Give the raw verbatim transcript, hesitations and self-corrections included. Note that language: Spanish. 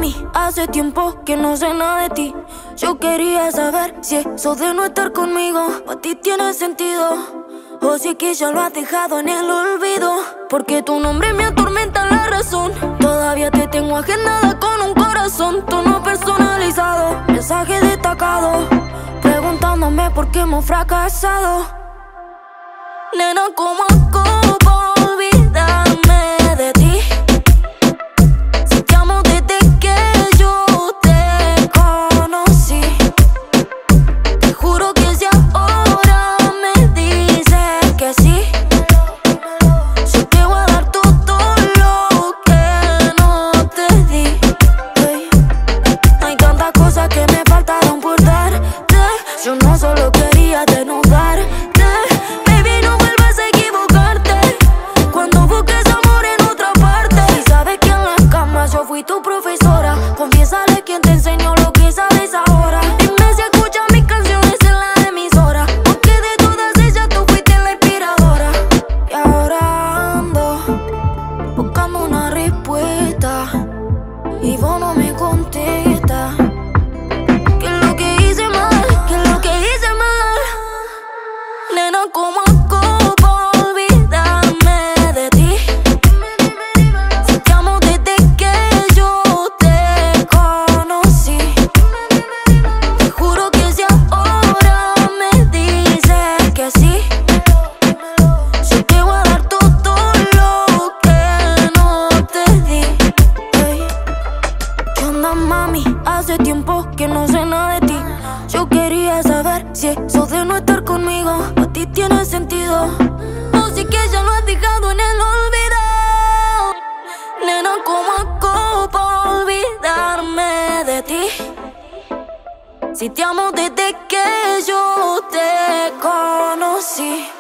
mami, hace tiempo que no sé nada de ti. Yo quería saber si eso de no estar conmigo para ti tiene sentido, o si es que ya lo has dejado en el olvido. Porque tu nombre me atormenta la razón. Todavía te tengo agendada con un corazón, tono personalizado, mensaje destacado, preguntándome por qué hemos fracasado. Nena, ¿cómo hago para olvidarme de ti? Si te amo desde que yo te conocí. Te juro que si ahora me dices que sí, yo te voy a dar todo lo que no te di. Hey. Hay tantas cosas que me faltaron por darte. Yo no solo quería desnudarte. Fui tu profesora, confiésale quién te enseñó lo que sabes ahora. Dime si escuchas mis canciones en la emisora, porque de todas ellas tú fuiste la inspiradora. Y ahora ando buscando una respuesta y vos no me contestas. ¿Qué es lo que hice mal? ¿Qué es lo que hice mal? Nena, ¿cómo hago para olvidarme de ti? Si te amo desde que hace tiempo que no sé nada de ti. Yo quería saber si eso de no estar conmigo a ti tiene sentido, o si que ya lo has dejado en el olvido. Nena, ¿cómo hago para olvidarme de ti? Si te amo desde que yo te conocí.